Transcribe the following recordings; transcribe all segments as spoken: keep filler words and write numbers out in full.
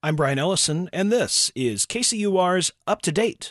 I'm Brian Ellison, and this is K C U R's Up to Date.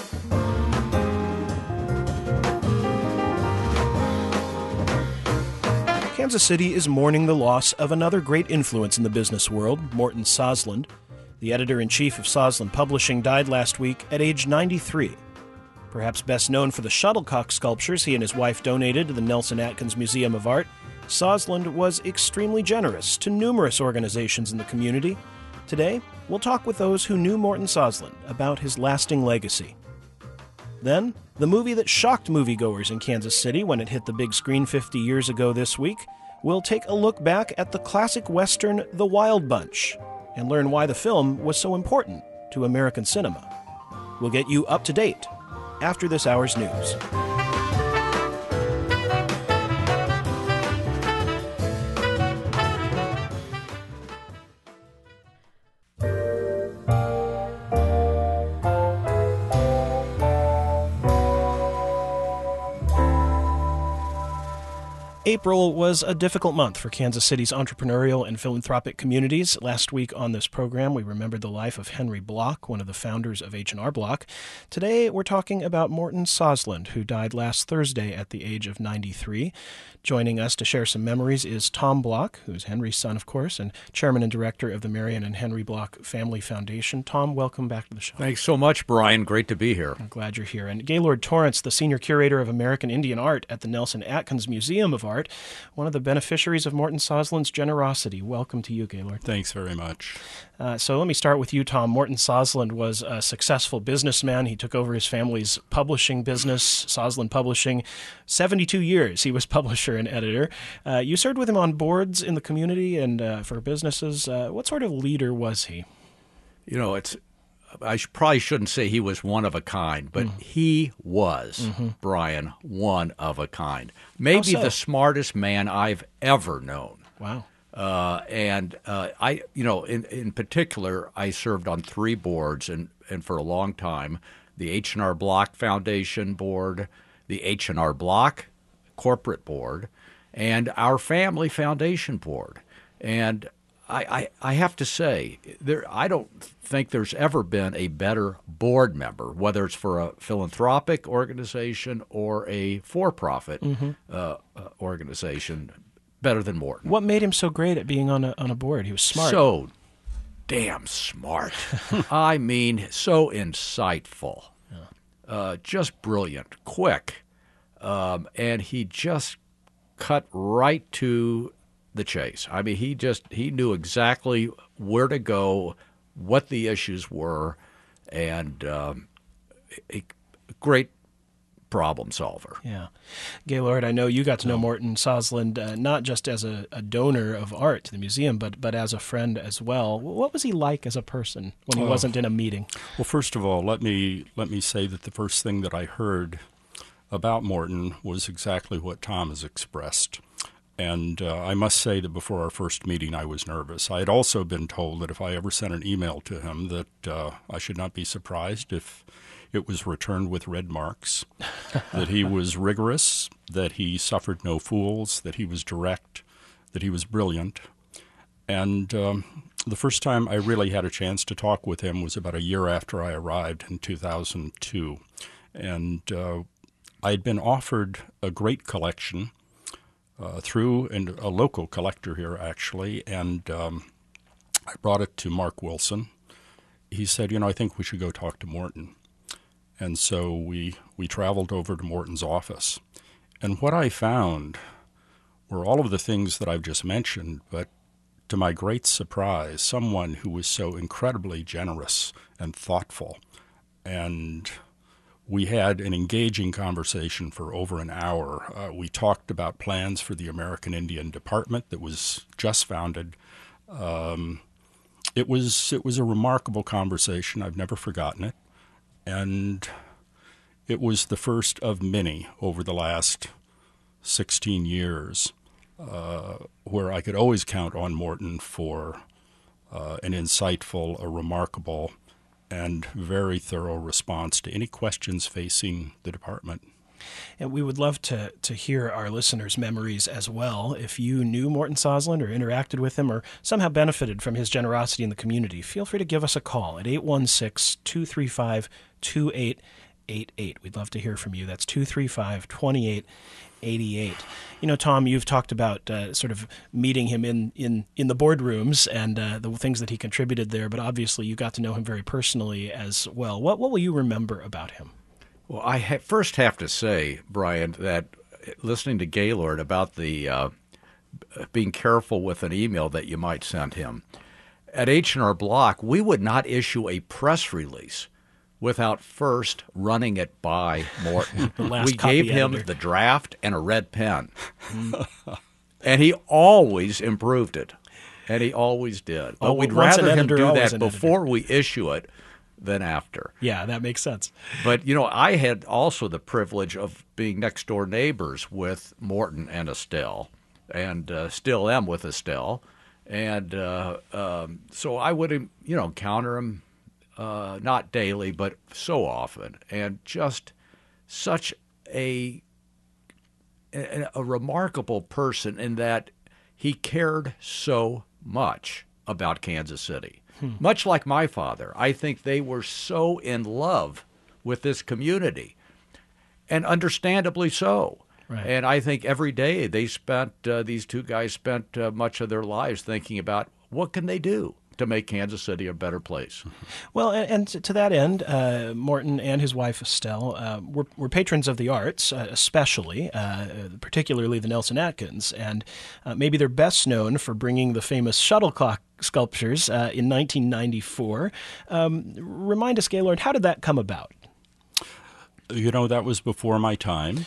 Kansas City is mourning the loss of another great influence in the business world, Morton Sosland. The editor-in-chief of Sosland Publishing died last week at age ninety-three. Perhaps best known for the shuttlecock sculptures he and his wife donated to the Nelson Atkins Museum of Art, Sosland was extremely generous to numerous organizations in the community. Today, we'll talk with those who knew Morton Sosland about his lasting legacy. Then, the movie that shocked moviegoers in Kansas City when it hit the big screen fifty years ago this week, we'll take a look back at the classic Western The Wild Bunch and learn why the film was so important to American cinema. We'll get you up to date after this hour's news. April was a difficult month for Kansas City's entrepreneurial and philanthropic communities. Last week on this program, we remembered the life of Henry Block, one of the founders of H and R Block. Today, we're talking about Morton Sosland, who died last Thursday at the age of ninety-three. Joining us to share some memories is Tom Block, who's Henry's son, of course, and chairman and director of the Marion and Henry Block Family Foundation. Tom, welcome back to the show. Thanks so much, Brian. Great to be here. I'm glad you're here. And Gaylord Torrance, the senior curator of American Indian art at the Nelson Atkins Museum of Art, one of the beneficiaries of Morton Sosland's generosity. Welcome to you, Gaylord. Thanks very much. Uh, so let me start with you, Tom. Morton Sosland was a successful businessman. He took over his family's publishing business, Sosland Publishing. seventy-two years he was publisher and editor. Uh, you served with him on boards in the community and uh, for businesses. Uh, what sort of leader was he? You know, it's I sh- probably shouldn't say he was one of a kind, but mm. he was, mm-hmm. Brian, one of a kind. Maybe so? the smartest man I've ever known. Wow. Uh, and uh, I, you know, in, in particular, I served on three boards, and, and for a long time, the H and R Block Foundation Board, the H and R Block Corporate Board, and our Family Foundation Board. And I, I, I have to say, there I don't think there's ever been a better board member, whether it's for a philanthropic organization or a for-profit mm-hmm. uh, uh, organization, better than Morton. What made him so great at being on a on a board? He was smart. So damn smart. I mean, so insightful. Yeah. Uh, just brilliant, quick. Um, and he just cut right to the chase. I mean, he just he knew exactly where to go, what the issues were, and um, a great problem solver. Yeah. Gaylord, I know you got to know Morton Sosland uh, not just as a, a donor of art to the museum, but but as a friend as well. What was he like as a person when he oh. wasn't in a meeting? Well, first of all, let me let me say that the first thing that I heard about Morton was exactly what Tom has expressed. And uh, I must say that before our first meeting, I was nervous. I had also been told that if I ever sent an email to him, that uh, I should not be surprised if it was returned with red marks, that he was rigorous, that he suffered no fools, that he was direct, that he was brilliant. And um, the first time I really had a chance to talk with him was about a year after I arrived in two thousand two. And uh, I'd been offered a great collection uh, through and a local collector here, actually, and um, I brought it to Mark Wilson. He said, you know, I think we should go talk to Morton. And so we we traveled over to Morton's office. And what I found were all of the things that I've just mentioned, but to my great surprise, someone who was so incredibly generous and thoughtful. And we had an engaging conversation for over an hour. Uh, we talked about plans for the American Indian Department that was just founded. Um, it was it was a remarkable conversation. I've never forgotten it. And it was the first of many over the last sixteen years uh, where I could always count on Morton for uh, an insightful, a remarkable, and very thorough response to any questions facing the department. And we would love to to hear our listeners' memories as well. If you knew Morton Sosland or interacted with him or somehow benefited from his generosity in the community, feel free to give us a call at eight one six, two three five, two eight eight eight. We'd love to hear from you. That's two three five, two eight eight eight. You know, Tom, you've talked about uh, sort of meeting him in, in, in the boardrooms and uh, the things that he contributed there, but obviously you got to know him very personally as well. What, what will you remember about him? Well, I ha- first have to say, Brian, that listening to Gaylord about the uh, being careful with an email that you might send him, at H and R Block, we would not issue a press release without first running it by Morton. We gave him editor. the draft and a red pen. And he always improved it. And he always did. But Oh, we'd once an rather him editor, do always that an before we issue it than after. Yeah, that makes sense. But, you know, I had also the privilege of being next door neighbors with Morton and Estelle, and uh, still am with Estelle. And uh, um, so I would, you know, encounter him uh, not daily, but so often. And just such a, a, a remarkable person in that he cared so much about Kansas City. Hmm. Much like my father, I think they were so in love with this community, and understandably so. Right. And I think every day they spent, uh, these two guys spent uh, much of their lives thinking about what can they do to make Kansas City a better place. Well, and, and to that end, uh, Morton and his wife Estelle uh, were, were patrons of the arts, uh, especially, uh, particularly the Nelson Atkins, and uh, maybe they're best known for bringing the famous shuttlecock sculptures uh, in nineteen ninety-four. Um, remind us, Gaylord, how did that come about? You know, that was before my time.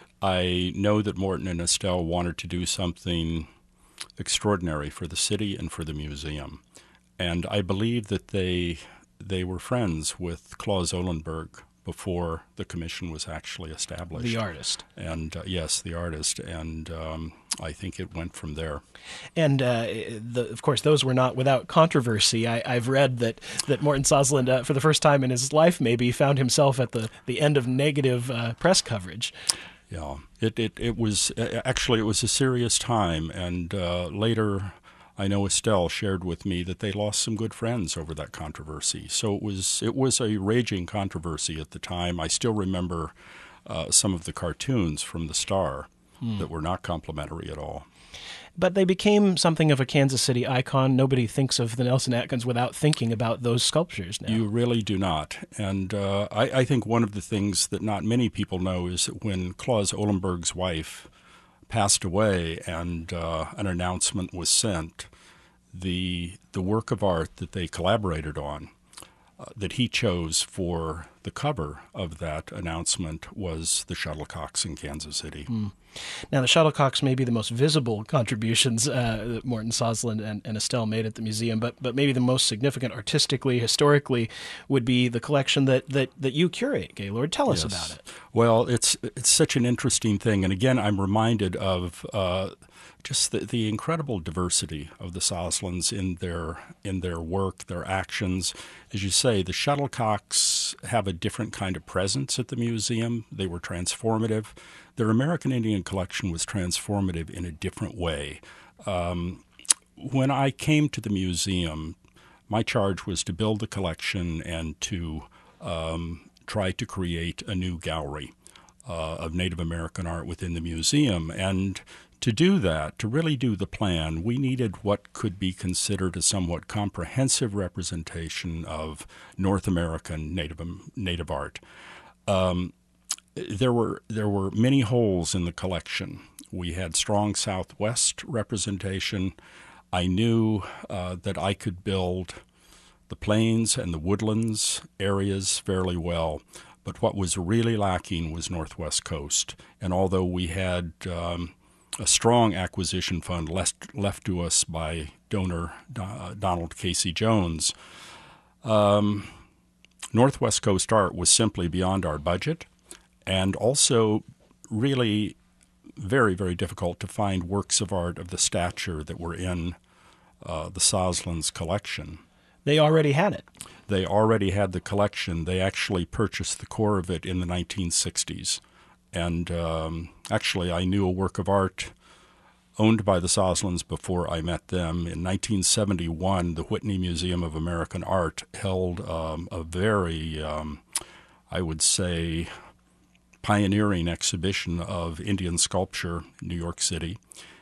I know that Morton and Estelle wanted to do something extraordinary for the city and for the museum. And I believe that they they were friends with Claus Olenberg before the commission was actually established. The artist. And uh, yes, the artist. And um, I think it went from there. And uh, the, of course, those were not without controversy. I, I've read that that Morton Sosland, uh, for the first time in his life, maybe found himself at the, the end of negative uh, press coverage. Yeah, it, it, it was actually it was a serious time, and uh, later I know Estelle shared with me that they lost some good friends over that controversy. So it was it was a raging controversy at the time. I still remember uh, some of the cartoons from the Star hmm. that were not complimentary at all. But they became something of a Kansas City icon. Nobody thinks of the Nelson Atkins without thinking about those sculptures now. You really do not. And uh, I, I think one of the things that not many people know is that when Claus Olenberg's wife passed away and uh, an announcement was sent, the the work of art that they collaborated on, uh, that he chose for the cover of that announcement, was the shuttlecocks in Kansas City. Mm. Now, the shuttlecocks may be the most visible contributions uh, that Morton Sosland and, and Estelle made at the museum, but but maybe the most significant artistically, historically, would be the collection that, that, that you curate, Gaylord. Tell us yes. about it. Well, it's it's such an interesting thing. And again, I'm reminded of uh, just the, the incredible diversity of the Soslands in their in their work, their actions. As you say, the shuttlecocks have a different kind of presence at the museum. They were transformative. Their American Indian collection was transformative in a different way. Um, when I came to the museum, my charge was to build the collection and to um, try to create a new gallery uh, of Native American art within the museum. And to do that, to really do the plan, we needed what could be considered a somewhat comprehensive representation of North American Native Native art. Um, there were there were many holes in the collection. We had strong Southwest representation. I knew uh, that I could build the plains and the woodlands areas fairly well, but what was really lacking was Northwest Coast. And although we had um, a strong acquisition fund left, left to us by donor uh, Donald Casey Jones, um, Northwest Coast art was simply beyond our budget, and also really very, very difficult to find works of art of the stature that were in uh, the Soslands collection. They already had it. They already had the collection. They actually purchased the core of it in the nineteen sixties. And um, actually, I knew a work of art owned by the Soslands before I met them. In nineteen seventy-one, the Whitney Museum of American Art held um, a very, um, I would say, pioneering exhibition of Indian sculpture in New York City.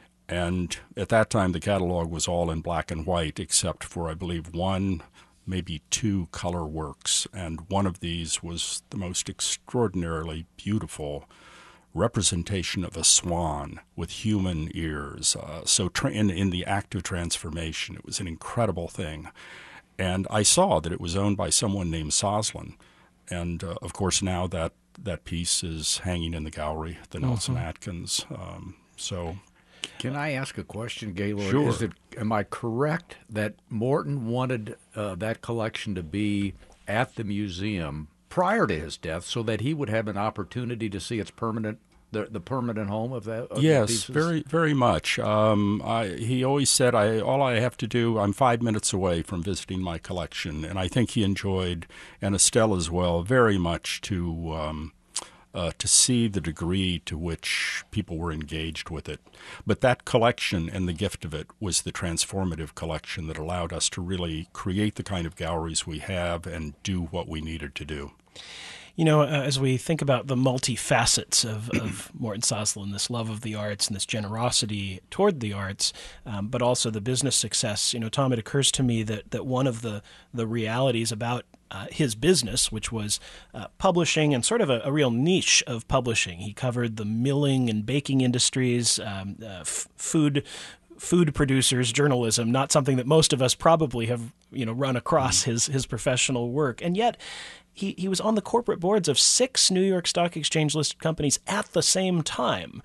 And at that time, the catalog was all in black and white, except for, I believe, one, maybe two color works. And one of these was the most extraordinarily beautiful representation of a swan with human ears. Uh, so tra- in, in the act of transformation, it was an incredible thing. And I saw that it was owned by someone named Soslan. And, uh, of course, now that, that piece is hanging in the gallery, the Nelson mm-hmm. Atkins. Um, so... Can I ask a question, Gaylord? Sure. Is it, am I correct that Morton wanted uh, that collection to be at the museum prior to his death so that he would have an opportunity to see its permanent, the, the permanent home of that? Of yes, very, very much. Um, I, he always said, "I all I have to do, I'm five minutes away from visiting my collection," and I think he enjoyed, and Estelle as well, very much to. Um, Uh, to see the degree to which people were engaged with it. But that collection and the gift of it was the transformative collection that allowed us to really create the kind of galleries we have and do what we needed to do. You know, uh, as we think about the multifacets of, of Morton Soslan, this love of the arts and this generosity toward the arts, um, but also the business success, you know, Tom, it occurs to me that, that one of the, the realities about uh, his business, which was uh, publishing and sort of a, a real niche of publishing. He covered the milling and baking industries, um, uh, f- food food producers, journalism, not something that most of us probably have, you know, run across his, his professional work. And yet he, he was on the corporate boards of six New York Stock Exchange listed companies at the same time.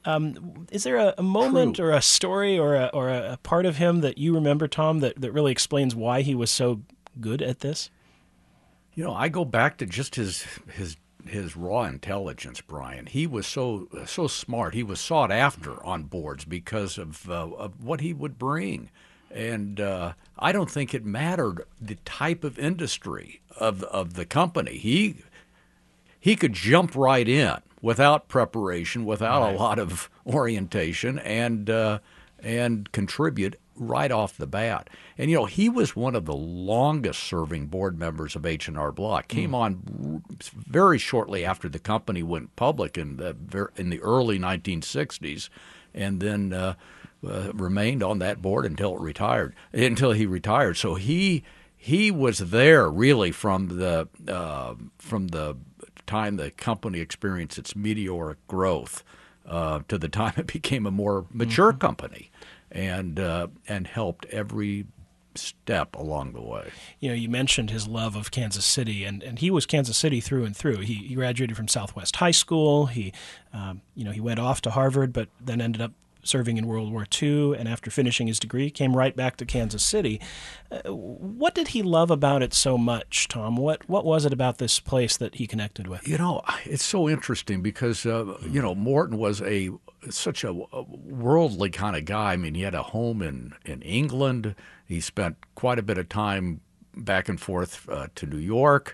Um, is there a, a moment True. or a story or a, or a part of him that you remember, Tom, that, that really explains why he was so good at this? You know, I go back to just his his his raw intelligence, Brian. He was so so smart. He was sought after on boards because of, uh, of what he would bring. And uh, I don't think it mattered the type of industry of of the company. He he could jump right in without preparation, without right. a lot of orientation, and uh, and contribute right off the bat. And, you know, he was one of the longest-serving board members of H and R Block. Came mm. on very shortly after the company went public in the, in the early nineteen sixties, and then uh, uh, remained on that board until it retired, until he retired. So he he was there really from the uh, from the time the company experienced its meteoric growth uh, to the time it became a more mature mm-hmm. company. And uh, and helped every step along the way. You know, you mentioned his love of Kansas City, and, and he was Kansas City through and through. He, he graduated from Southwest High School. He, um, you know, he went off to Harvard, but then ended up serving in World War Two, and after finishing his degree, came right back to Kansas City. Uh, what did he love about it so much, Tom? What what was it about this place that he connected with? You know, it's so interesting because, uh, you know, Morton was a such a, a worldly kind of guy. I mean, he had a home in, in England. He spent quite a bit of time back and forth uh, to New York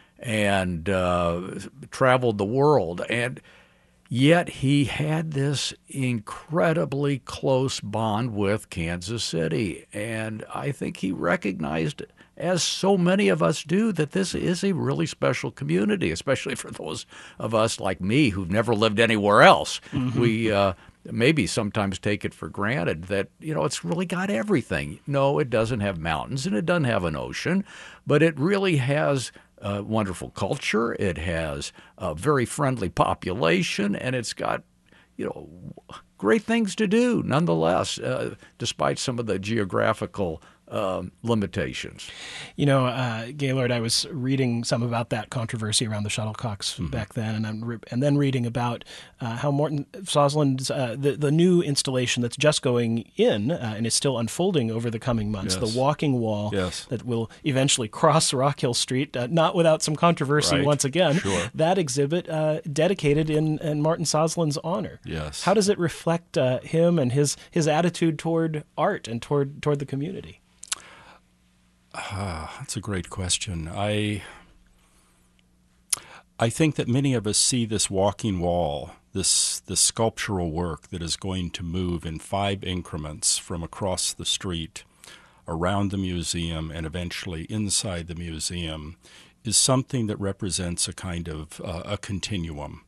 and uh, traveled the world. And yet he had this incredibly close bond with Kansas City. And I think he recognized, as so many of us do, that this is a really special community, especially for those of us like me who've never lived anywhere else. Mm-hmm. We uh, maybe sometimes take it for granted that, you know, it's really got everything. No, it doesn't have mountains and it doesn't have an ocean, but it really has Uh, wonderful culture. It has a very friendly population, and it's got, you know, great things to do nonetheless, uh, despite some of the geographical um, limitations. You know, uh, Gaylord, I was reading some about that controversy around the shuttlecocks mm-hmm. back then, and I'm re- and then reading about uh, how Morton Sosland's uh, the the new installation that's just going in uh, and is still unfolding over the coming months, yes. the walking wall yes. that will eventually cross Rock Hill Street, uh, not without some controversy right. once again. Sure. That exhibit uh, dedicated in, in Morton Sosland's honor. Yes. How does it reflect uh, him and his his attitude toward art and toward toward the community? Uh, that's a great question. I I think that many of us see this walking wall, this this sculptural work that is going to move in five increments from across the street, around the museum, and eventually inside the museum, is something that represents a kind of uh, a continuum.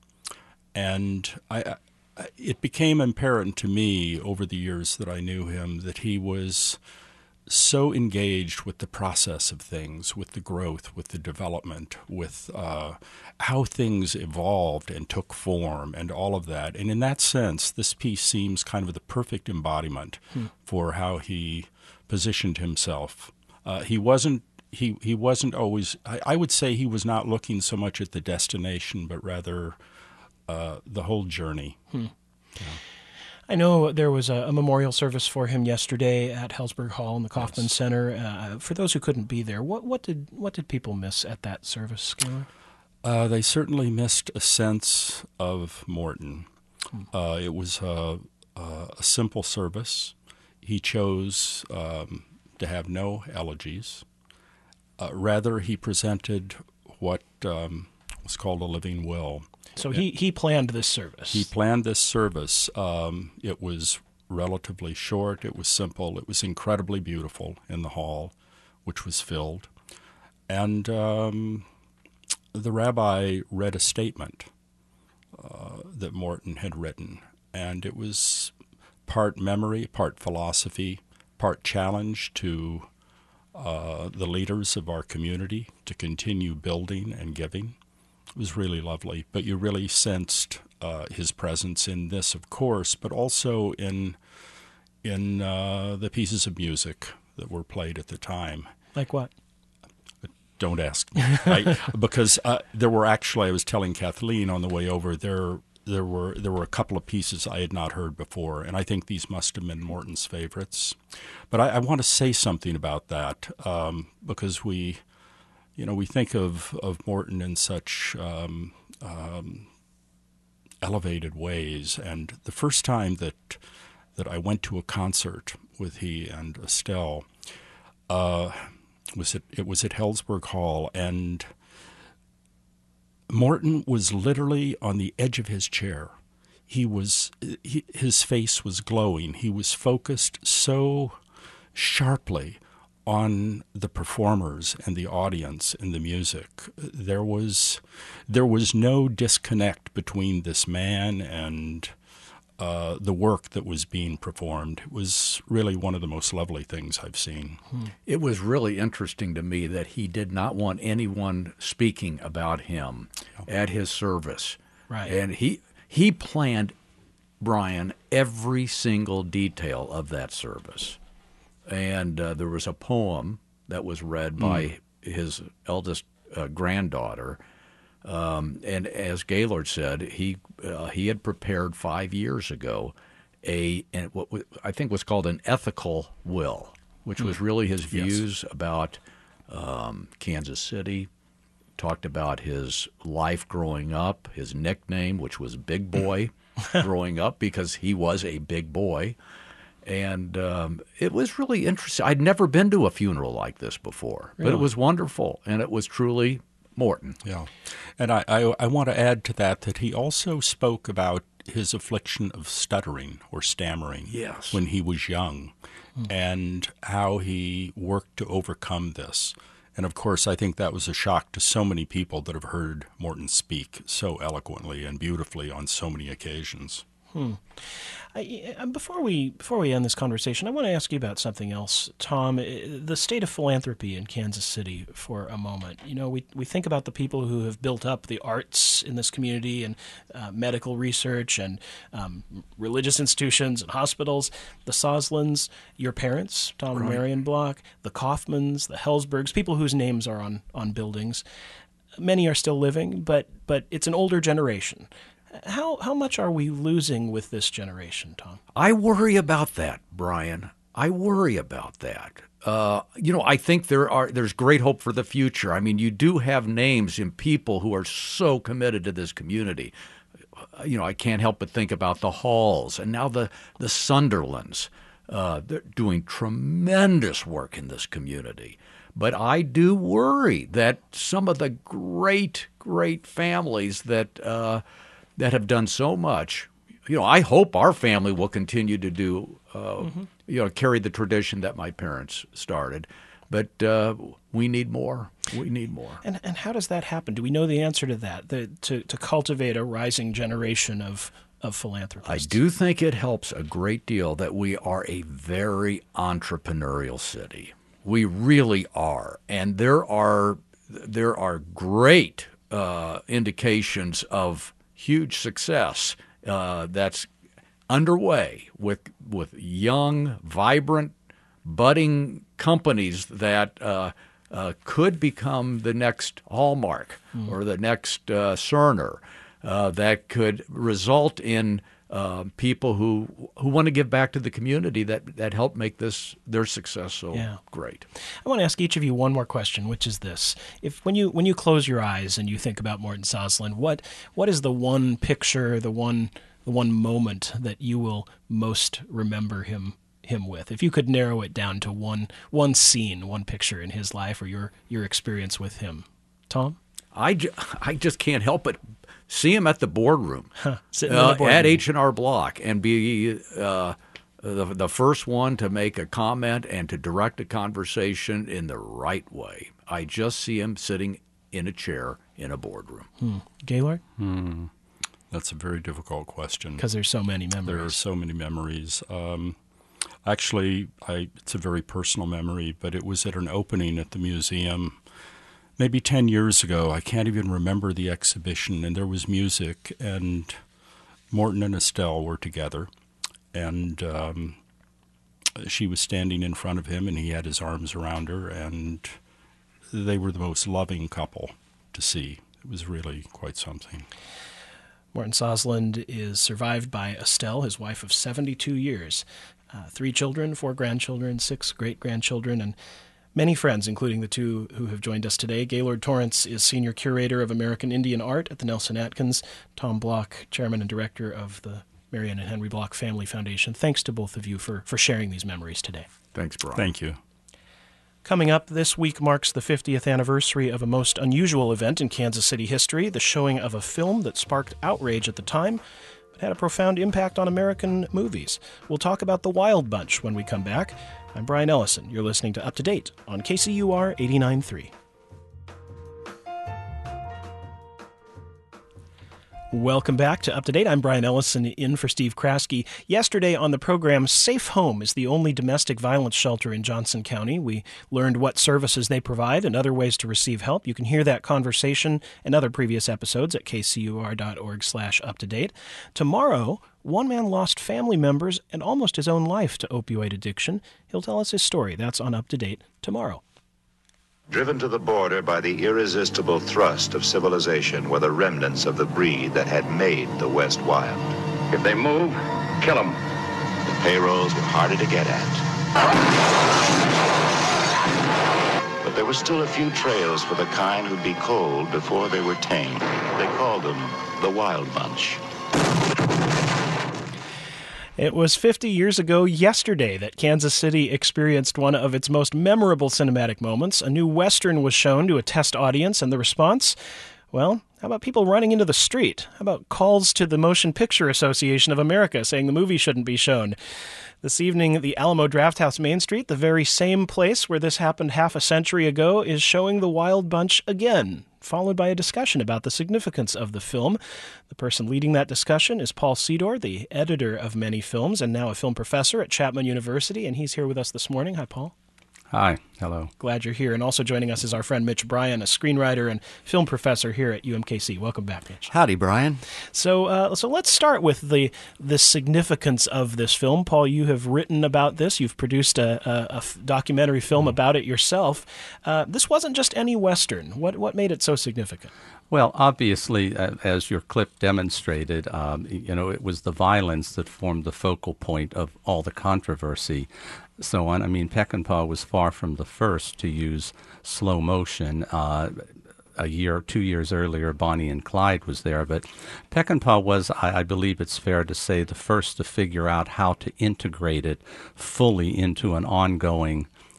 And I, I, it became apparent to me over the years that I knew him that he was so engaged with the process of things, with the growth, with the development, with uh, how things evolved and took form and all of that. And in that sense, this piece seems kind of the perfect embodiment hmm. for how he positioned himself. Uh, he wasn't he, he wasn't always, I, I would say he was not looking so much at the destination, but rather uh, the whole journey. Hmm. Yeah. I know there was a, a memorial service for him yesterday at Hellsberg Hall in the Kaufman yes. Center. Uh, for those who couldn't be there, what, what did what did people miss at that service, Gaylord? Uh, they certainly missed a sense of Morton. Hmm. Uh, it was a, a simple service. He chose um, to have no elegies. Uh, rather, he presented what um, was called a living will. So he, he planned this service. He planned this service. Um, it was relatively short. It was simple. It was incredibly beautiful in the hall, which was filled. And um, the rabbi read a statement uh, that Morton had written. And it was part memory, part philosophy, part challenge to uh, the leaders of our community to continue building and giving. It was really lovely, but you really sensed uh, his presence in this, of course, but also in in uh, the pieces of music that were played at the time. Like what? Don't ask me, I, because uh, there were actually. I was telling Kathleen on the way over there. There were there were a couple of pieces I had not heard before, and I think these must have been Morton's favorites. But I, I want to say something about that um, because we. You know, we think of, of Morton in such um, um, elevated ways. And the first time that that I went to a concert with he and Estelle uh, was at, it was at Hellsberg Hall, and Morton was literally on the edge of his chair. He was he, his face was glowing. He was focused so sharply on the performers and the audience and the music. There was there was no disconnect between this man and uh, the work that was being performed. It was really one of the most lovely things I've seen. Hmm. It was really interesting to me that he did not want anyone speaking about him yeah. at his service. Right. And he he planned, Brian, every single detail of that service. And uh, there was a poem that was read by mm. his eldest uh, granddaughter. Um, and as Gaylord said, he uh, he had prepared five years ago a and what I think was called an ethical will, which mm. was really his views yes. about um, Kansas City, talked about his life growing up, his nickname, which was Big Boy, growing up because he was a big boy. And um, it was really interesting. I'd never been to a funeral like this before, really? But it was wonderful, and it was truly Morton. Yeah, and I, I, I want to add to that that he also spoke about his affliction of stuttering or stammering yes. when he was young, mm. and how he worked to overcome this. And, of course, I think that was a shock to so many people that have heard Morton speak so eloquently and beautifully on so many occasions. Hmm. I, before we before we end this conversation, I want to ask you about something else, Tom. The state of philanthropy in Kansas City for a moment. You know, we we think about the people who have built up the arts in this community and uh, medical research and um, religious institutions and hospitals. The Soslands, your parents, Tom right. and Marion Block, the Kaufmans, the Hellsbergs, people whose names are on on buildings. Many are still living, but but it's an older generation. How how much are we losing with this generation, Tom? I worry about that, Brian. I worry about that. Uh, you know, I think there are there's great hope for the future. I mean, you do have names and people who are so committed to this community. You know, I can't help but think about the Halls and now the the Sunderlands. Uh, they're doing tremendous work in this community. But I do worry that some of the great, great families that uh, that have done so much. You know, I hope our family will continue to do, uh, mm-hmm. you know, carry the tradition that my parents started. But uh, we need more. We need more. And and how does that happen? Do we know the answer to that? The, to to cultivate a rising generation of of philanthropists. I do think it helps a great deal that we are a very entrepreneurial city. We really are, and there are there are great uh, indications of huge success uh, that's underway with with young, vibrant, budding companies that uh, uh, could become the next Hallmark mm. or the next uh, Cerner, uh, that could result in uh, people who who want to give back to the community that, that helped make this their success so yeah. great. I want to ask each of you one more question, which is this: If when you when you close your eyes and you think about Morton Sosland, what what is the one picture, the one the one moment that you will most remember him? him with? If you could narrow it down to one one scene, one picture in his life or your your experience with him. Tom? I, ju- I just can't help but see him at the boardroom, huh. Sitting uh, in the boardroom. at H and R Block, and be uh, the, the first one to make a comment and to direct a conversation in the right way. I just see him sitting in a chair in a boardroom. Hmm. Gaylord? Hmm. That's a very difficult question. Because there's so many memories. There are so many memories. Um, Actually, I, it's a very personal memory, but it was at an opening at the museum maybe ten years ago. I can't even remember the exhibition, and there was music, and Morton and Estelle were together, and um, she was standing in front of him, and he had his arms around her, and they were the most loving couple to see. It was really quite something. Morton Sosland is survived by Estelle, his wife of seventy-two years. Uh, three children, four grandchildren, six great-grandchildren, and many friends, including the two who have joined us today. Gaylord Torrance is Senior Curator of American Indian Art at the Nelson Atkins. Tom Block, Chairman and Director of the Marion and Henry Block Family Foundation. Thanks to both of you for, for sharing these memories today. Thanks, Brian. Thank you. Coming up, this week marks the fiftieth anniversary of a most unusual event in Kansas City history, the showing of a film that sparked outrage at the time, had a profound impact on American movies. We'll talk about The Wild Bunch when we come back. I'm Brian Ellison. You're listening to Up to Date on K C U R eighty-nine point three. Welcome back to Up to Date. I'm Brian Ellison, in for Steve Kraske. Yesterday on the program, Safe Home is the only domestic violence shelter in Johnson County. We learned what services they provide and other ways to receive help. You can hear that conversation and other previous episodes at k c u r dot org slash up to date. Tomorrow, one man lost family members and almost his own life to opioid addiction. He'll tell us his story. That's on Up to Date tomorrow. Driven to the border by the irresistible thrust of civilization were the remnants of the breed that had made the West wild. If they move, kill them. The payrolls were harder to get at. But there were still a few trails for the kind who'd be cold before they were tame. They called them the Wild Bunch. It was fifty years ago yesterday that Kansas City experienced one of its most memorable cinematic moments. A new Western was shown to a test audience, and the response? Well, how about people running into the street? How about calls to the Motion Picture Association of America saying the movie shouldn't be shown? This evening, the Alamo Drafthouse Main Street, the very same place where this happened half a century ago, is showing The Wild Bunch again, followed by a discussion about the significance of the film. The person leading that discussion is Paul Sedor, the editor of many films and now a film professor at Chapman University, and he's here with us this morning. Hi, Paul. Hi. Hello. Glad you're here. And also joining us is our friend Mitch Bryan, a screenwriter and film professor here at U M K C. Welcome back, Mitch. Howdy, Brian. So uh, so let's start with the the significance of this film. Paul, you have written about this. You've produced a, a, a documentary film mm. about it yourself. Uh, this wasn't just any Western. What, what made it so significant? Well, obviously, uh, as your clip demonstrated, um, you know, it was the violence that formed the focal point of all the controversy. So on. I mean, Peckinpah was far from the first to use slow motion. Uh, a year, two years earlier, Bonnie and Clyde was there, but Peckinpah was, I, I believe it's fair to say, the first to figure out how to integrate it fully into an ongoing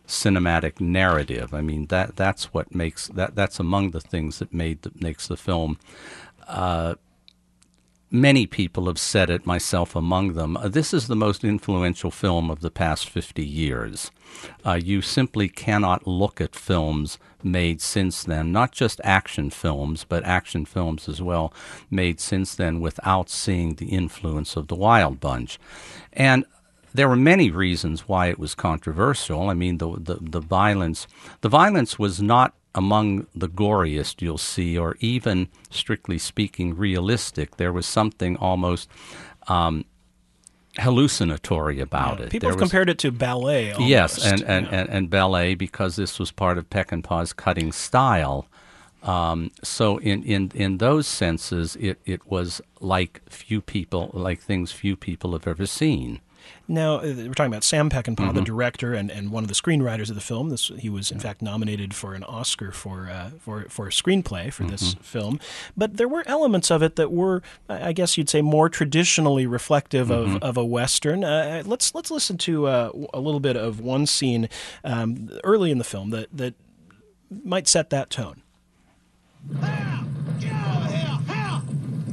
cinematic narrative. I mean, that that's what makes that that's among the things that made that makes the film. Uh, many people have said it, myself among them. Uh, this is the most influential film of the past fifty years. Uh, you simply cannot look at films made since then, not just action films, but action films as well, made since then, without seeing the influence of the Wild Bunch. And there were many reasons why it was controversial. I mean, the, the the violence, the violence was not among the goriest you'll see, or even, strictly speaking, realistic. There was something almost um, hallucinatory about yeah, it. People there have was, compared it to ballet almost. Yes, and, and, yeah. and, and ballet, because this was part of Peckinpah's cutting style. Um, so in, in, in those senses, it, it was like few people, like things few people have ever seen. Now, uh, we're talking about Sam Peckinpah, Mm-hmm. the director and, and one of the screenwriters of the film. This He was, in fact, nominated for an Oscar for uh, for, for a screenplay for mm-hmm. this film. But there were elements of it that were, I guess you'd say, more traditionally reflective mm-hmm. of, of a Western. Uh, let's let's listen to uh, a little bit of one scene um, early in the film that, that might set that tone. Hell! Get over here! Hell!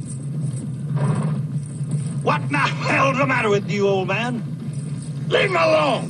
What in the hell's the matter with you, old man? Leave him alone!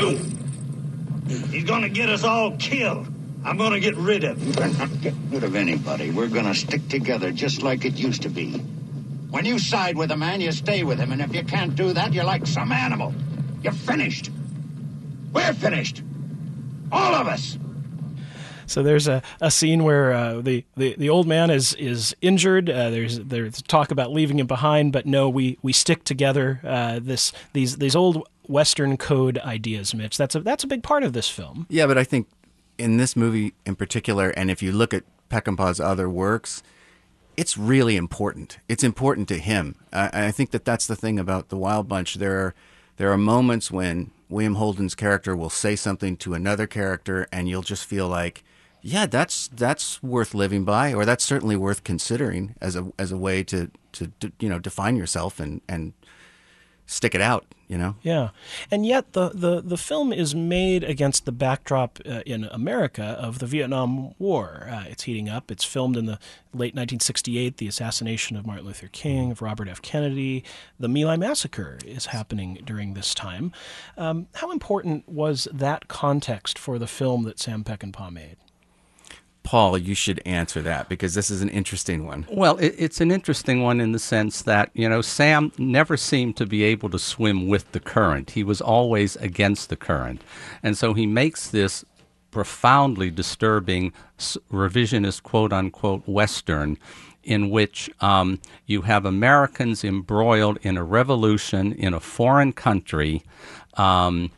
He's gonna get us all killed. I'm gonna get rid of him. We're not getting rid of anybody. We're gonna stick together just like it used to be. When you side with a man, you stay with him, and if you can't do that, you're like some animal. You're finished. We're finished. All of us. So there's a, a scene where uh, the, the, the old man is is injured. Uh, there's there's talk about leaving him behind, but no, we we stick together. Uh, this these these old Western code ideas, Mitch. That's a that's a big part of this film. Yeah, but I think in this movie in particular, and if you look at Peckinpah's other works, it's really important. It's important to him. I, I think that that's the thing about the Wild Bunch. There are there are moments when William Holden's character will say something to another character, and you'll just feel like, yeah, that's that's worth living by, or that's certainly worth considering as a as a way to, to, to you know define yourself and, and stick it out, you know. Yeah, and yet the, the, the film is made against the backdrop uh, in America of the Vietnam War. Uh, it's heating up. It's filmed in the late nineteen sixty-eight, the assassination of Martin Luther King, of Robert F. Kennedy. The My Lai massacre is happening during this time. Um, how important was that context for the film that Sam Peckinpah made? Paul, you should answer that, because this is an interesting one. Well, it, it's an interesting one in the sense that, you know, Sam never seemed to be able to swim with the current. He was always against the current. And so he makes this profoundly disturbing revisionist, quote-unquote, Western, in which um, you have Americans embroiled in a revolution in a foreign country, um,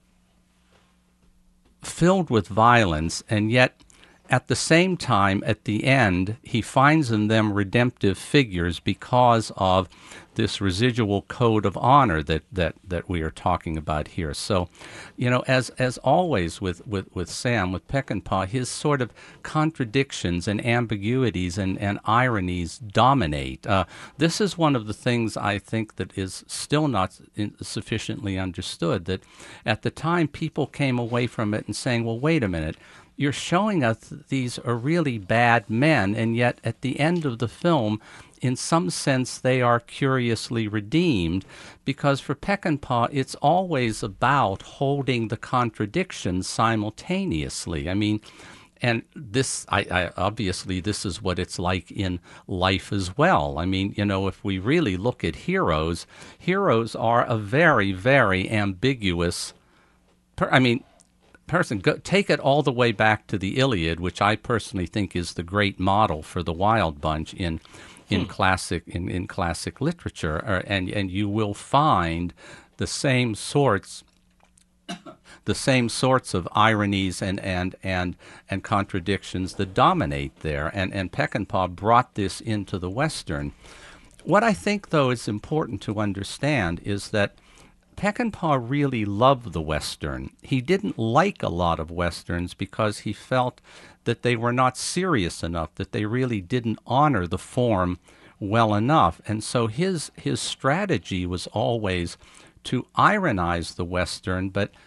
filled with violence, and yet at the same time, at the end, he finds in them redemptive figures because of this residual code of honor that, that, that we are talking about here. So, you know, as as always with, with, with Sam, with Peckinpah, his sort of contradictions and ambiguities and, and ironies dominate. Uh, this is one of the things I think that is still not in, sufficiently understood, that at the time people came away from it and saying, well, wait a minute, you're showing us these are really bad men, and yet at the end of the film, in some sense, they are curiously redeemed, because for Peckinpah, it's always about holding the contradictions simultaneously. I mean, and this, I, I obviously, this is what it's like in life as well. I mean, you know, if we really look at heroes, heroes are a very, very ambiguous, per, I mean, person. Go, take it all the way back to the Iliad, which I personally think is the great model for the Wild Bunch in in hmm. classic in, in classic literature, or, and and you will find the same sorts the same sorts of ironies and and and and contradictions that dominate there. And and Peckinpah brought this into the Western. What I think, though, is important to understand is that Peckinpah really loved the Western. He didn't like a lot of Westerns because he felt that they were not serious enough, that they really didn't honor the form well enough. And so his his strategy was always to ironize the Western, but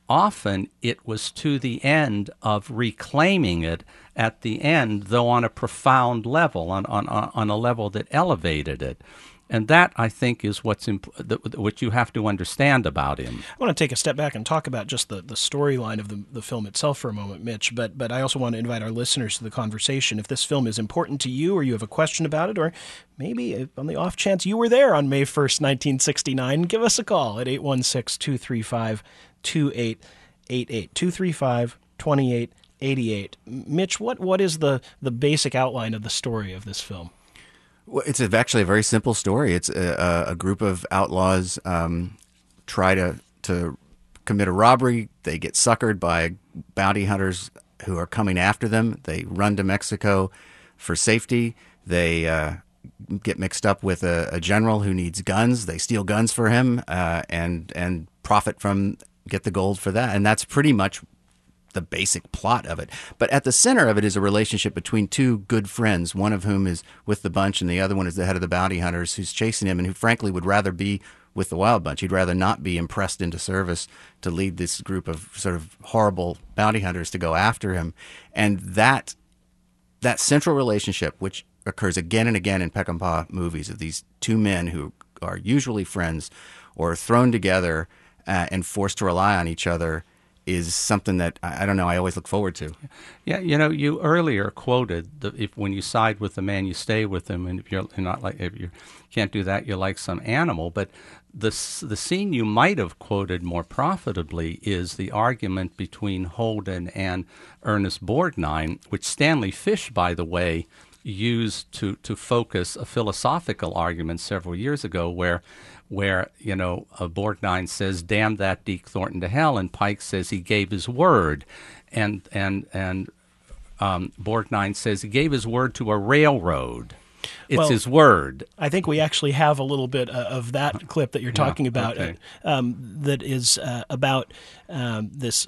often it was to the end of reclaiming it at the end, though on a profound level, on, on, on a level that elevated it. And that, I think, is what's imp- th- what you have to understand about him. I want to take a step back and talk about just the, the storyline of the, the film itself for a moment, Mitch, but but I also want to invite our listeners to the conversation. If this film is important to you, or you have a question about it, or maybe on the off chance you were there on May first, nineteen sixty-nine, give us a call at eight one six, two three five, two eight eight eight, two three five, two eight eight eight. Mitch, what, what is the, the basic outline of the story of this film? Well, it's actually a very simple story. It's a, a group of outlaws um, try to, to commit a robbery. They get suckered by bounty hunters who are coming after them. They run to Mexico for safety. They uh, get mixed up with a, a general who needs guns. They steal guns for him uh, and and profit from, get the gold for that. And that's pretty much the basic plot of it. But at the center of it is a relationship between two good friends, one of whom is with the bunch and the other one is the head of the bounty hunters who's chasing him and who frankly would rather be with the Wild Bunch. He'd rather not be impressed into service to lead this group of sort of horrible bounty hunters to go after him. And that that central relationship, which occurs again and again in Peckinpah movies, of these two men who are usually friends or thrown together uh, and forced to rely on each other, is something that, I don't know, I always look forward to. Yeah, you know, you earlier quoted that if when you side with the man, you stay with him, and if you're, you're not like, if you can't do that, you're like some animal. But the the scene you might have quoted more profitably is the argument between Holden and Ernest Borgnine, which Stanley Fish, by the way, used to to focus a philosophical argument several years ago, where. where, you know, uh, Borgnine says, damn that Deke Thornton to hell, and Pike says he gave his word. And and and um, Borgnine says he gave his word to a railroad. It's well, his word. I think we actually have a little bit uh, of that clip that you're talking yeah, about okay. um, that is uh, about um, this...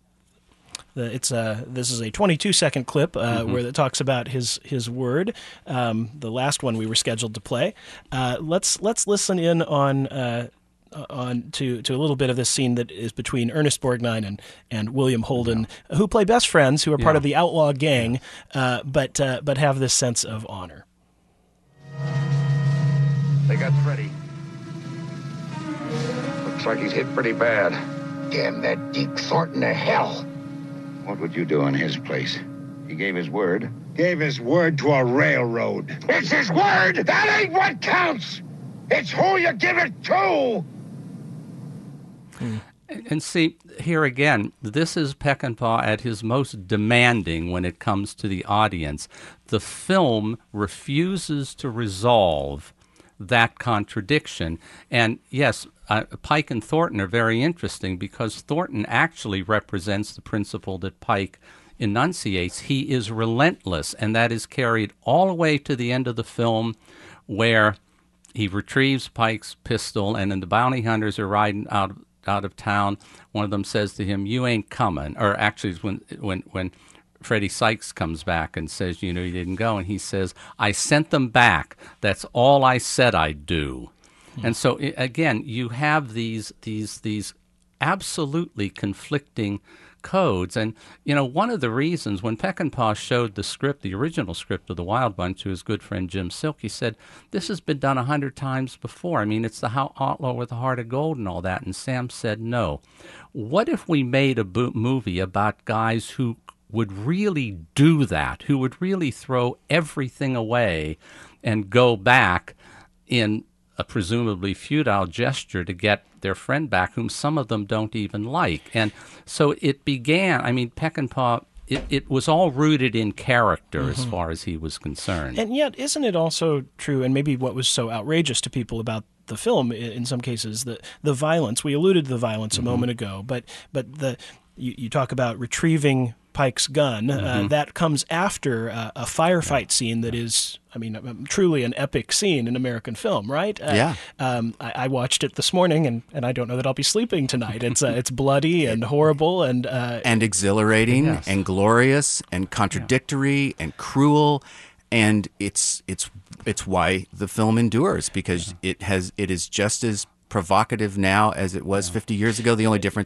The, it's a this is a twenty-two second clip uh, mm-hmm. where it talks about his his word. Um, the last one we were scheduled to play. Uh, let's let's listen in on uh, on to, to a little bit of this scene that is between Ernest Borgnine and and William Holden, yeah. who play best friends, who are part yeah. of the outlaw gang, uh, but uh, but have this sense of honor. They got Freddie. Looks like he's hit pretty bad. Damn that Deke Thornton to hell. What would you do in his place? He gave his word. Gave his word to a railroad. It's his word! That ain't what counts! It's who you give it to! Hmm. And see, here again, this is Peckinpah at his most demanding when it comes to the audience. The film refuses to resolve that contradiction. And yes, uh, Pike and Thornton are very interesting because Thornton actually represents the principle that Pike enunciates. He is relentless, and that is carried all the way to the end of the film where he retrieves Pike's pistol, and then the bounty hunters are riding out of, out of town. One of them says to him, "You ain't coming." Or actually, when when when Freddie Sykes comes back and says, you know, you didn't go. And he says, "I sent them back. That's all I said I'd do." Hmm. And so, again, you have these these these absolutely conflicting codes. And, you know, one of the reasons when Peckinpah showed the script, the original script of The Wild Bunch, to his good friend Jim Silk, he said, this has been done a hundred times before. I mean, it's the Outlaw with the Heart of Gold and all that. And Sam said, no. What if we made a bo- movie about guys who would really do that, who would really throw everything away and go back in a presumably futile gesture to get their friend back, whom some of them don't even like? And so it began, I mean, Peckinpah, it, it was all rooted in character mm-hmm. as far as he was concerned. And yet, isn't it also true, and maybe what was so outrageous to people about the film in some cases, the, the violence, we alluded to the violence mm-hmm. a moment ago, but, but the you, you talk about retrieving Pike's gun, mm-hmm. uh, that comes after uh, a firefight yeah. scene that is, I mean, um, truly an epic scene in American film, right? Uh, yeah. Um, I, I watched it this morning, and, and I don't know that I'll be sleeping tonight. It's uh, it's bloody and horrible and uh, and exhilarating yes. and glorious and contradictory yeah. and cruel, and it's it's it's why the film endures, because yeah. it has it is just as provocative now as it was yeah. fifty years ago. The only difference was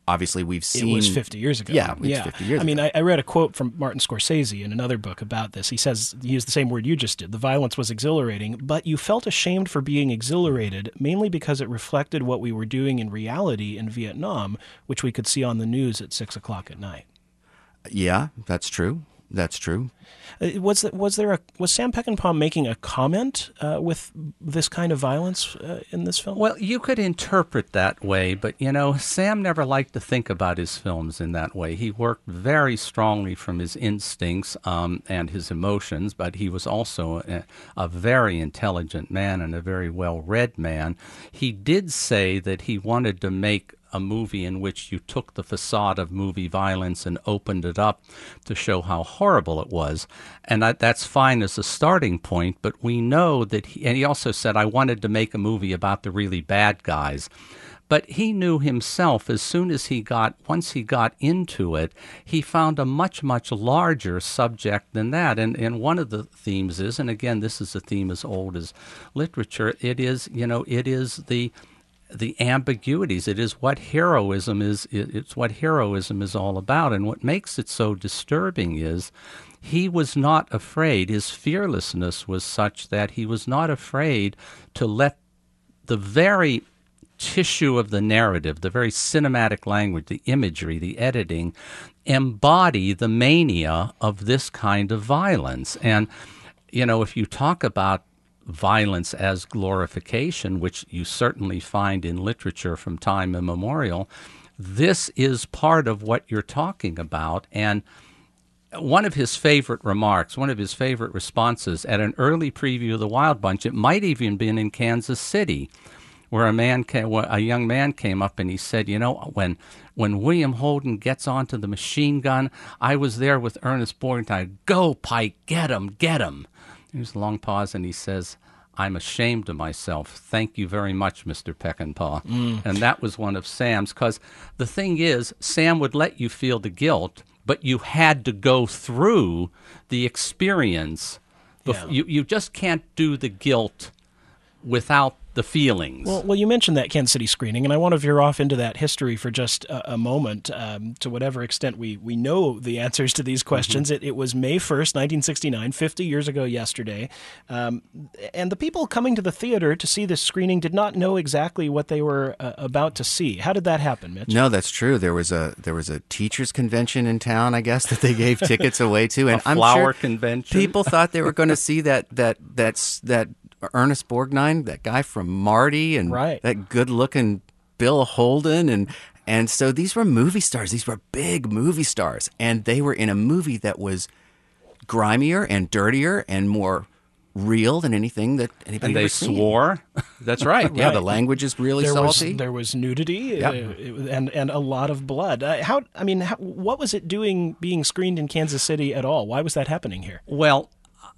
obviously we've seen it was fifty years ago. Yeah, it's fifty years I mean, ago. I, I read a quote from Martin Scorsese in another book about this. He says, he used the same word you just did. The violence was exhilarating, but you felt ashamed for being exhilarated, mainly because it reflected what we were doing in reality in Vietnam, which we could see on the news at six o'clock at night. Yeah, that's true. That's true. Uh, Was th- was there a was Sam Peckinpah making a comment uh, with this kind of violence uh, in this film? Well, you could interpret that way, but, you know, Sam never liked to think about his films in that way. He worked very strongly from his instincts um, and his emotions, but he was also a, a very intelligent man and a very well-read man. He did say that he wanted to make a movie in which you took the facade of movie violence and opened it up to show how horrible it was. And that, that's fine as a starting point, but we know that he, and he also said, I wanted to make a movie about the really bad guys. But he knew himself, as soon as he got, once he got into it, he found a much, much larger subject than that. And, and one of the themes is, and again, this is a theme as old as literature, it is, you know, it is the the ambiguities. It is what heroism is. It's what heroism is all about. And what makes it so disturbing is he was not afraid. His fearlessness was such that he was not afraid to let the very tissue of the narrative, the very cinematic language, the imagery, the editing, embody the mania of this kind of violence. And, you know, if you talk about violence as glorification, which you certainly find in literature from time immemorial, this is part of what you're talking about. And one of his favorite remarks, one of his favorite responses at an early preview of The Wild Bunch, it might even been in Kansas City, where a man came, a young man came up and he said, you know, when when William Holden gets onto the machine gun, I was there with Ernest Borgnine. Go, Pike, get him, get him. There's a long pause, and he says, I'm ashamed of myself. Thank you very much, Mister Peckinpah. Mm. And that was one of Sam's, because the thing is, Sam would let you feel the guilt, but you had to go through the experience. Bef- yeah. You, you just can't do the guilt without the feelings. Well, well, you mentioned that Kansas City screening, and I want to veer off into that history for just a, a moment. Um, to whatever extent we, we know the answers to these questions, mm-hmm. it, it was May first, nineteen sixty-nine, fifty years ago yesterday, um, and the people coming to the theater to see this screening did not know exactly what they were uh, about to see. How did that happen, Mitch? No, that's true. There was a there was a teachers' convention in town, I guess, that they gave tickets away to, and a I'm flower sure convention. People thought they were going to see that that that's that. Ernest Borgnine, that guy from Marty, and right. that good-looking Bill Holden, and and so these were movie stars. These were big movie stars, and they were in a movie that was grimier and dirtier and more real than anything that anybody and ever they seen. swore. That's right. Yeah, right. The language is really there salty. Was, there was nudity yep. uh, and and a lot of blood. Uh, how? I mean, how, what was it doing being screened in Kansas City at all? Why was that happening here? Well,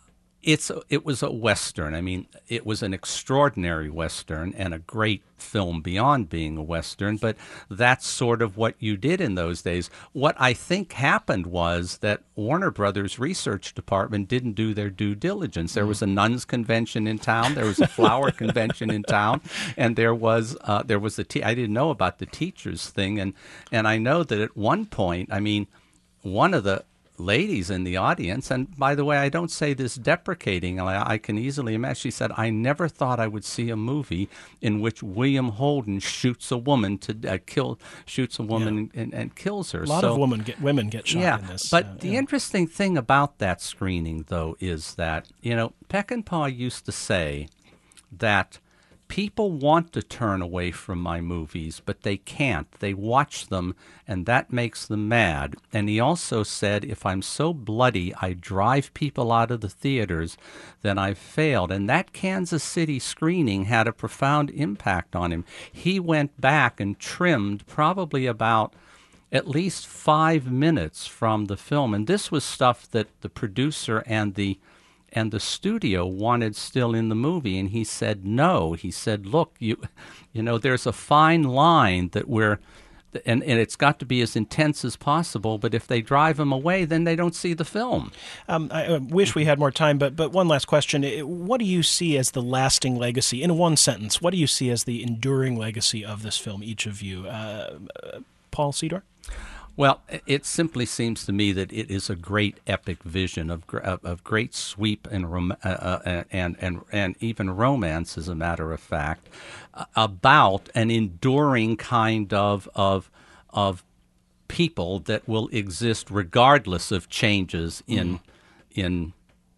It's it was a Western. I mean, it was an extraordinary Western and a great film beyond being a Western, but that's sort of what you did in those days. What I think happened was that Warner Brothers research department didn't do their due diligence. There was a nuns convention in town, there was a flower convention in town, and there was uh, there was a te- I didn't know about the teachers thing, and and I know that at one point, I mean, one of the ladies in the audience, and by the way, I don't say this deprecating, I, I can easily imagine, she said, I never thought I would see a movie in which William Holden shoots a woman to uh, kill, shoots a woman yeah. and, and kills her. A lot so, of women get, women get shot yeah, in this. But uh, the yeah. interesting thing about that screening, though, is that, you know, Peckinpah used to say that people want to turn away from my movies, but they can't. They watch them, and that makes them mad. And he also said, if I'm so bloody I drive people out of the theaters, then I've failed. And that Kansas City screening had a profound impact on him. He went back and trimmed probably about at least five minutes from the film. And this was stuff that the producer and the and the studio wanted still in the movie, and he said no. He said, look, you you know, there's a fine line that we're, and, and it's got to be as intense as possible, but if they drive them away, then they don't see the film. Um, I uh, wish we had more time, but but one last question. What do you see as the lasting legacy, in one sentence, what do you see as the enduring legacy of this film, each of you? Uh, Paul Sidor? Well, it simply seems to me that it is a great epic vision of of, of great sweep and, rom- uh, uh, and and and even romance, as a matter of fact, uh, about an enduring kind of of of people that will exist regardless of changes in mm. in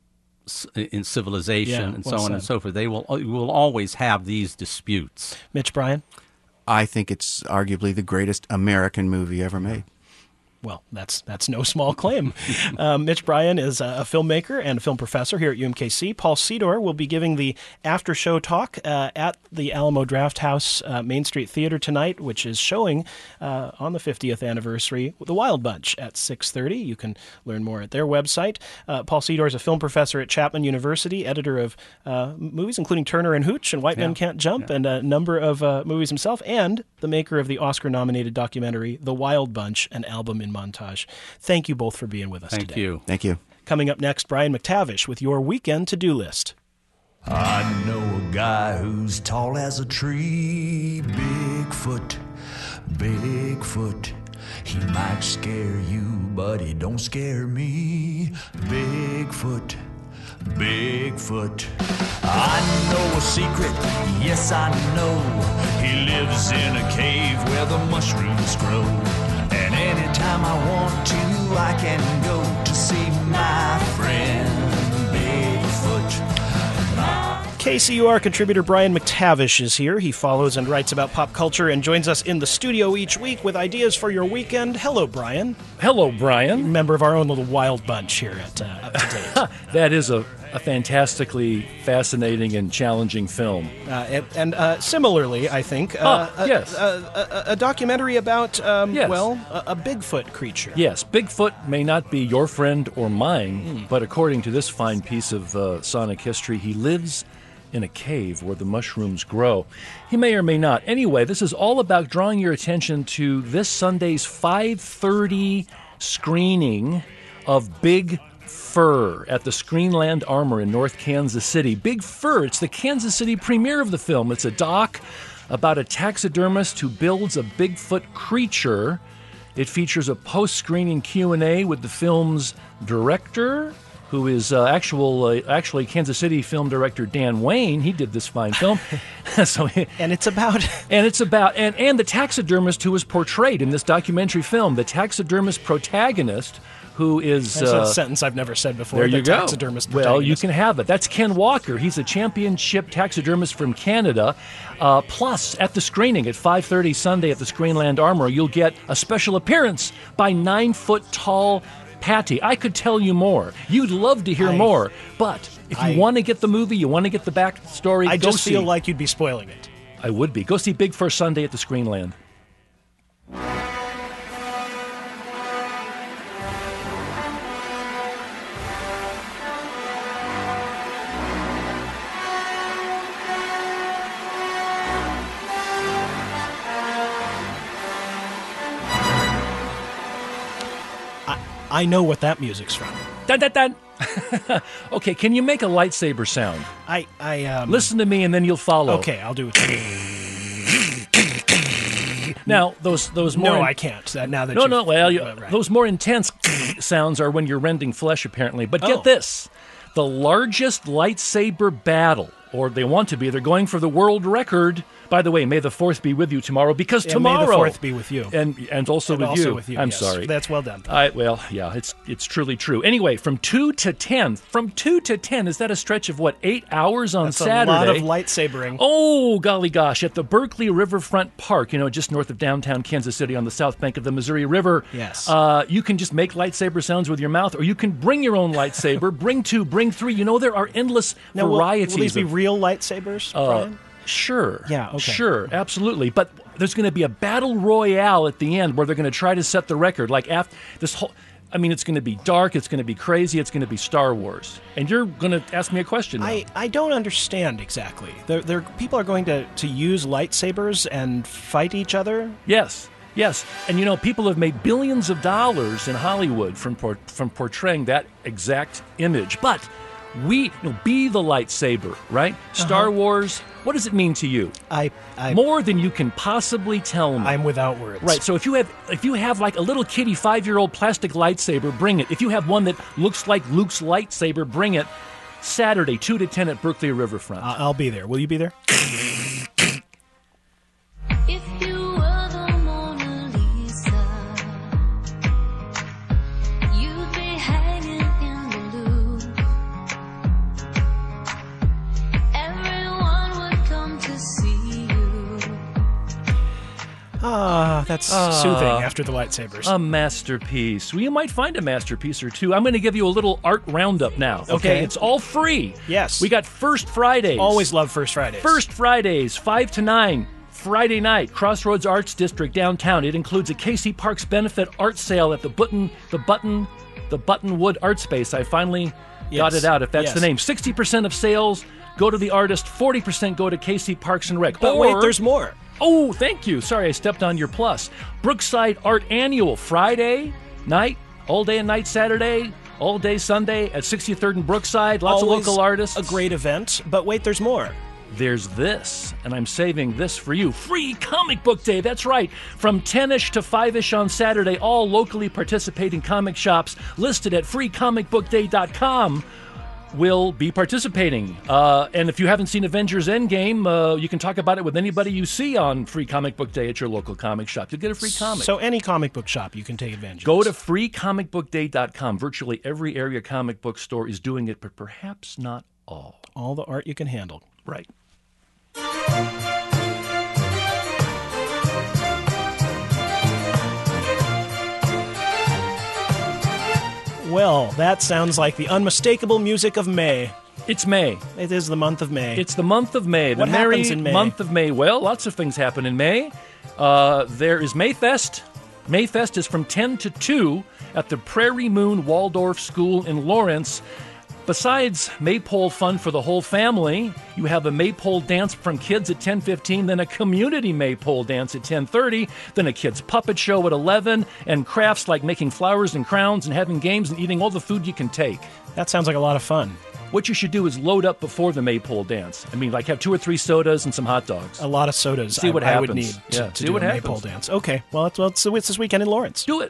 in civilization yeah, and well so on said. and so forth. They will will always have these disputes. Mitch Bryan? I think it's arguably the greatest American movie ever made. Well, that's that's no small claim. um, Mitch Bryan is a, a filmmaker and a film professor here at U M K C. Paul Sidor will be giving the after-show talk uh, at the Alamo Drafthouse uh, Main Street Theater tonight, which is showing uh, on the fiftieth anniversary The Wild Bunch at six thirty. You can learn more at their website. Uh, Paul Sidor is a film professor at Chapman University, editor of uh, movies including Turner and Hooch and White Yeah. Men Can't Jump, Yeah. and a number of uh, movies himself, and the maker of the Oscar-nominated documentary The Wild Bunch, an album in montage. Thank you both for being with us Thank today. you. Thank you. Coming up next, Brian McTavish with your weekend to-do list. I know a guy who's tall as a tree, Bigfoot, Bigfoot. He might scare you, but he don't scare me. Bigfoot, Bigfoot. I know a secret, yes I know. He lives in a cave where the mushrooms grow. And anytime I want to, I can go to see my friend Bigfoot. K C U R contributor Brian McTavish is here. He follows and writes about pop culture and joins us in the studio each week with ideas for your weekend. Hello, Brian. Hello, Brian. Member of our own little Wild Bunch here at uh, Up to Date. That is a, a fantastically fascinating and challenging film. Uh, and and uh, similarly, I think, uh, Ah, a, yes. a, a, a documentary about, um, Yes. well, a, a Bigfoot creature. Yes, Bigfoot may not be your friend or mine, but according to this fine piece of uh, sonic history, he lives in a cave where the mushrooms grow. He may or may not. Anyway, this is all about drawing your attention to this Sunday's five thirty screening of Big Fur at the Screenland Armor in North Kansas City. Big Fur, it's the Kansas City premiere of the film. It's a doc about a taxidermist who builds a Bigfoot creature. It features a post-screening Q and A with the film's director, who is uh, actual, uh, actually Kansas City film director Dan Wayne. He did this fine film. so, And it's about... and it's about, and, and the taxidermist who was portrayed in this documentary film, the taxidermist protagonist, who is... That's uh, a sentence I've never said before. There the you go. Taxidermist Well, you protagonist. can have it. That's Ken Walker. He's a championship taxidermist from Canada. Uh, plus, at the screening at five thirty Sunday at the Screenland Armor, you'll get a special appearance by nine-foot-tall Patty. I could tell you more. You'd love to hear I- more. But if you I- want to get the movie, you want to get the backstory, I go just see. feel like you'd be spoiling it. I would be. Go see Big Fur Sunday at the Screenland. I know what that music's from. Dun, dun, dun. Okay, can you make a lightsaber sound? I, I, um... Listen to me and then you'll follow. Okay, I'll do it. Now, those those more No, in- I can't. That, now that no, you've- no. Well, you, uh, right. those more intense sounds are when you're rending flesh, apparently. But get Oh. this: the largest lightsaber battle, or they want to be. They're going for the world record. By the way, may the fourth be with you tomorrow, because And tomorrow may the fourth be with you. and and also, And with, also you. with you, I'm yes. sorry. That's well done. I well, yeah, it's it's truly true. Anyway, from two to ten, from two to ten, is that a stretch of what, eight hours on That's Saturday? a lot of lightsabering. Oh, golly gosh, at the Berkeley Riverfront Park, you know, just north of downtown Kansas City on the south bank of the Missouri River. Yes. Uh, you can just make lightsaber sounds with your mouth, or you can bring your own lightsaber, bring two, bring three. You know, there are endless Now, will, varieties will these be of... real lightsabers, Brian? Sure. Yeah, okay. Sure, absolutely. But there's going to be a battle royale at the end where they're going to try to set the record. Like, after this whole... I mean, it's going to be dark, it's going to be crazy, it's going to be Star Wars. And you're going to ask me a question now. I, I don't understand exactly. There, there, people are going to, to use lightsabers and fight each other? Yes, yes. And you know, people have made billions of dollars in Hollywood from por- from portraying that exact image. But We no, be the lightsaber, right? Star Wars. What does it mean to you? I, I More than you can possibly tell me. I'm without words. Right. So if you have if you have like a little kitty five-year-old plastic lightsaber, bring it. If you have one that looks like Luke's lightsaber, bring it. Saturday, two to ten at Berkeley Riverfront. Uh, I'll be there. Will you be there? If you were the Mona Lisa, you'd be hanging in the Louvre. Everyone would come to see you. Ah, that's Ah. soothing after the lightsabers. A masterpiece. Well, you might find a masterpiece or two. I'm going to give you a little art roundup now. Okay. Okay. It's all free. Yes. We got First Fridays. Always love First Fridays. First Fridays, five to nine. Friday night, Crossroads Arts District downtown. It includes a Casey Parks benefit art sale at the Button, the Button, the Buttonwood Art Space. I finally got Yes. it out, if that's Yes. the name. sixty percent of sales go to the artist, forty percent go to Casey Parks and Rec. But Or- wait, there's more. Oh, thank you. Sorry, I stepped on your plus. Brookside Art Annual, Friday night, all day and night Saturday, all day Sunday at sixty-third and Brookside. Lots Always of local artists. A great event. But wait, there's more. There's this, and I'm saving this for you. Free Comic Book Day, that's right. From ten-ish to five-ish on Saturday, all locally participating comic shops listed at free comic book day dot com will be participating. Uh, and if you haven't seen Avengers Endgame, uh, you can talk about it with anybody you see on Free Comic Book Day at your local comic shop. You'll get a free comic. So any comic book shop you can take advantage of. Go to free comic book day dot com. Virtually every area comic book store is doing it, but perhaps not all. All the art you can handle. Right. Well, that sounds like the unmistakable music of May. It's May. It is the month of May. It's the month of May. The What merry happens in May? month of May. Well, lots of things happen in May. Uh, there is Mayfest. Mayfest is from ten to two at the Prairie Moon Waldorf School in Lawrence. Besides Maypole fun for the whole family, you have a Maypole dance from kids at ten fifteen, then a community Maypole dance at ten thirty, then a kids puppet show at eleven, and crafts like making flowers and crowns and having games and eating all the food you can take. That sounds like a lot of fun. What you should do is load up before the Maypole dance. I mean, like have two or three sodas and some hot dogs. A lot of sodas. See what I, I happens. would need to, Yeah, to see do what a happens. Maypole dance. Okay, well, it's, well, it's, it's this weekend in Lawrence. Do it.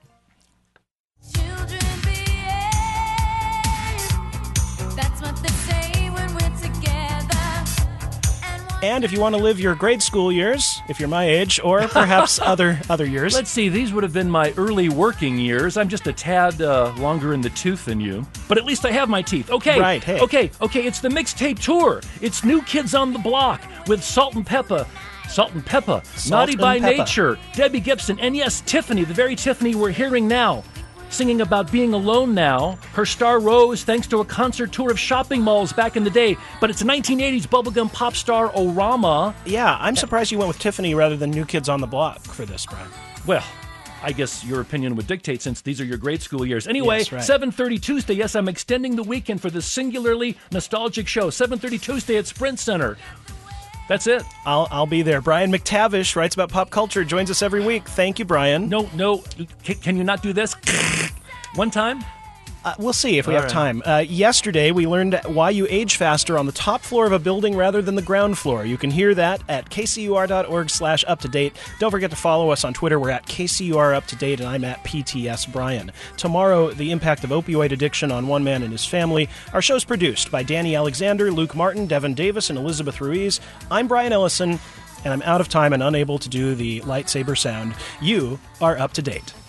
That's what they say when we're together. And if you want to live your grade school years, if you're my age, or perhaps other other years. Let's see, these would have been my early working years. I'm just a tad uh, longer in the tooth than you, but at least I have my teeth. Okay, Right, hey. okay, okay. It's the mixtape tour. It's New Kids on the Block with Salt and Peppa. Salt and Peppa, Salt Naughty and by Peppa. Nature, Debbie Gibson, and yes, Tiffany, the very Tiffany we're hearing now, singing about being alone now. Her star rose thanks to a concert tour of shopping malls back in the day, but it's a nineteen eighties bubblegum pop star Orama. Yeah, I'm surprised you went with Tiffany rather than New Kids on the Block for this, Brian. Well, I guess your opinion would dictate since these are your grade school years. Anyway, Yes, right. seven thirty Tuesday. Yes, I'm extending the weekend for this singularly nostalgic show. seven thirty Tuesday at Sprint Center. That's it. I'll I'll be there. Brian McTavish writes about pop culture, joins us every week. Thank you, Brian. No, no. Can, can you not do this? One time? Uh, we'll see if we All have right. time. Uh, yesterday, we learned why you age faster on the top floor of a building rather than the ground floor. You can hear that at k c u r dot org slash up to date. Don't forget to follow us on Twitter. We're at K C U R up to date, and I'm at P T S Brian. Tomorrow, the impact of opioid addiction on one man and his family. Our show's produced by Danny Alexander, Luke Martin, Devin Davis, and Elizabeth Ruiz. I'm Brian Ellison, and I'm out of time and unable to do the lightsaber sound. You are up to date.